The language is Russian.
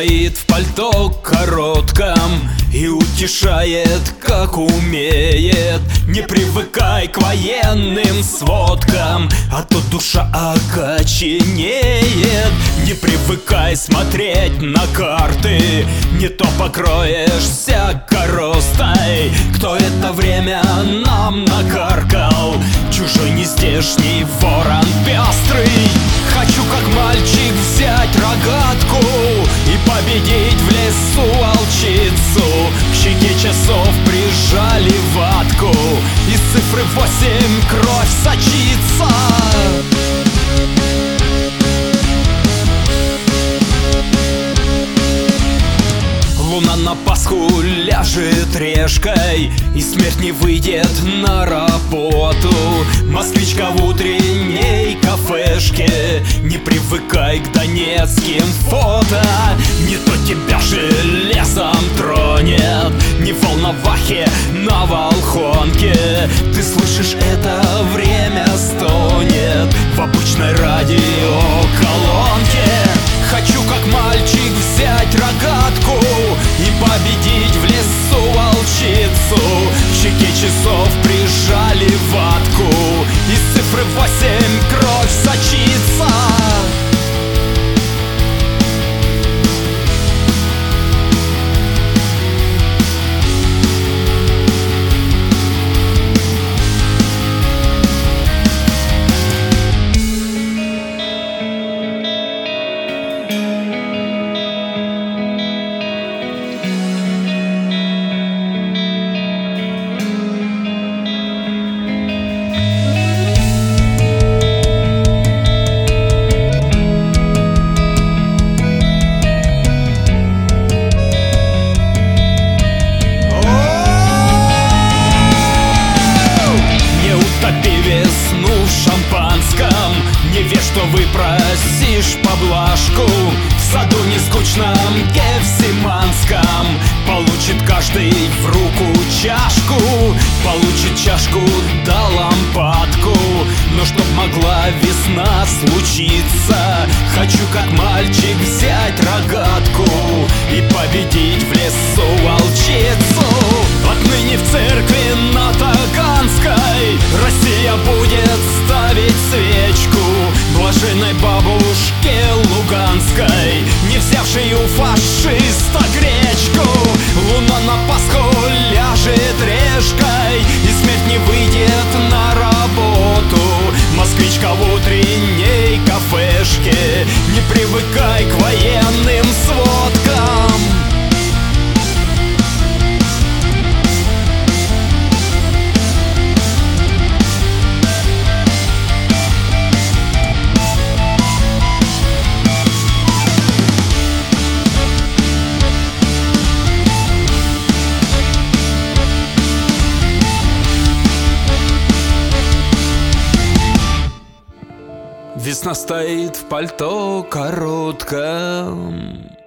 стоит в пальто коротком и утешает, как умеет. Не привыкай к военным сводкам, а то душа окоченеет. Не привыкай смотреть на карты, не то покроешься коростой. Кто это время нам накаркал? Чужой нездешний ворон пестрый. Хочу, как мальчик, взять рогатку и победить в лесу волчицу. К щеке часов прижали ватку, из цифры 8 кровь сочится. Луна на Пасху ляжет решкой, и смерть не выйдет на работу. Москвичка в утренней кафешке, не привыкай к донецким фото. Не то тебя железом тронет, не в Волновахе, на Волхонке. Ты слышишь, это время стонет в обычной радиоколонке. Хочу, как мальчик, взять рогатку и победить в лесу волчицу. К щеке часов прижали ватку, из цифры 8 кровь сочится. Не верь, что выпросишь поблажку в саду нескучном Гефсиманском. Получит каждый в руку чашку, получит чашку да лампадку. Но чтоб могла весна случиться, хочу, как мальчик, взять рогатку и победить в лесу волчицу. Отныне в церкви на Таганской Россия будет ставить свечку блаженной бабушке Луганской, не взявшей у фашиста гречку. Луна на Пасху ляжет решкой, и смерть не выйдет на работу. Москвичка в утренней кафешке, не привыкай к военным сводкам. Весна стоит в пальто коротком.